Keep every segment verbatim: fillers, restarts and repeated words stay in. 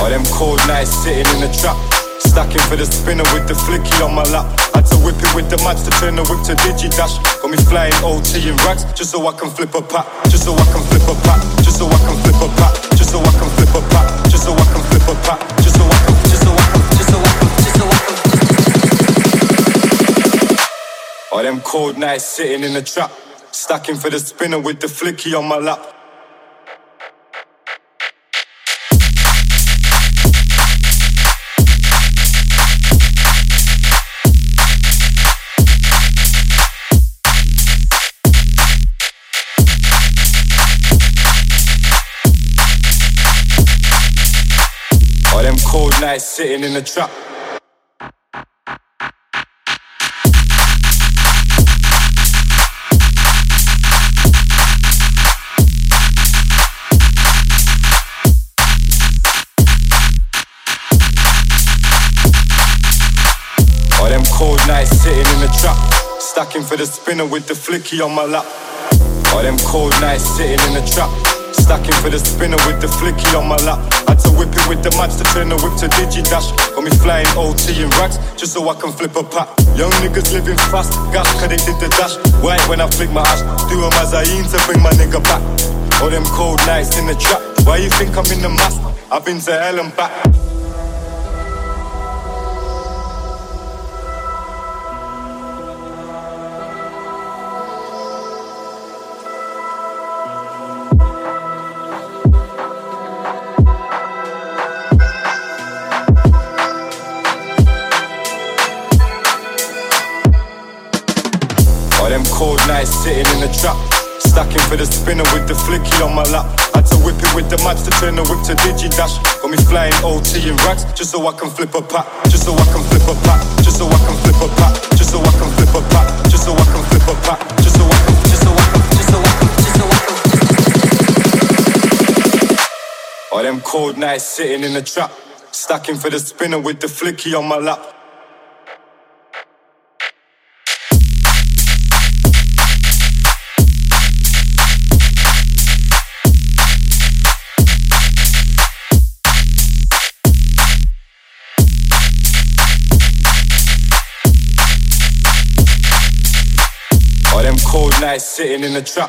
All them cold nights sitting in the trap, stacking for the spinner with the flicky on my lap. Had to whip it with the mats to turn the whip to digi-dash. Got me flying O T in rags, just so I can flip a pack. Just so I can flip a pack. Just so I can flip a pack. Just so I can flip a pack. Just so I can flip a pack. Just so I can, just so I can, just so I can, just so I can. All them cold nights sitting in the trap, stacking for the spinner with the flicky on my lap. All them cold nights sitting in the trap. All them cold nights sitting in the trap, stacking for the spinner with the flicky on my lap. All them cold nights sitting in the trap, stacking for the spinner with the flicky on my lap. Had to whip it with the mats to turn the whip to digi-dash. Got me flying O T in rags, just so I can flip a pack. Young niggas living fast, gas cause they did the dash. White when I flick my ass, do a Mazayin to bring my nigga back. All them cold nights in the trap, why you think I'm in the mask? I've been to hell and back. All them cold nights sitting in the trap, stacking for the spinner with the flicky on my lap. Had to whip it with the mats to turn the whip to digi-dash. Got me flying O T in rags, just so I can flip a pack. Just so I can flip a pack. Just so I can flip a pack. Just so I can flip a pack. Just so I can flip a pack. Just so I can, just so I can, just so I can, just so I can. All them cold nights sitting in the trap, stacking for the spinner with the flicky on my lap. All them cold nights sitting in the trap.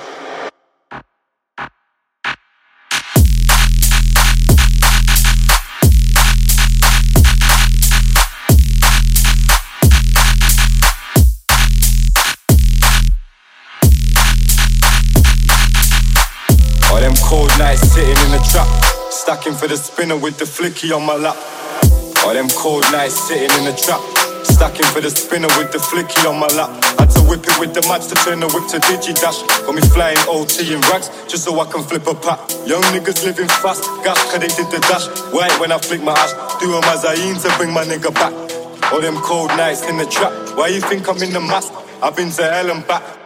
All them cold nights sitting in the trap, stacking for the spinner with the flicky on my lap. All them cold nights sitting in the trap, stacking for the spinner with the flicky on my lap. Had to whip it with the mats to turn the whip to digi-dash. Got me flying O T in rags, just so I can flip a pack. Young niggas living fast, gas cause they did the dash. White when I flick my ass, do a Mazayin to bring my nigga back. All them cold nights in the trap, why you think I'm in the mask? I've been to hell and back.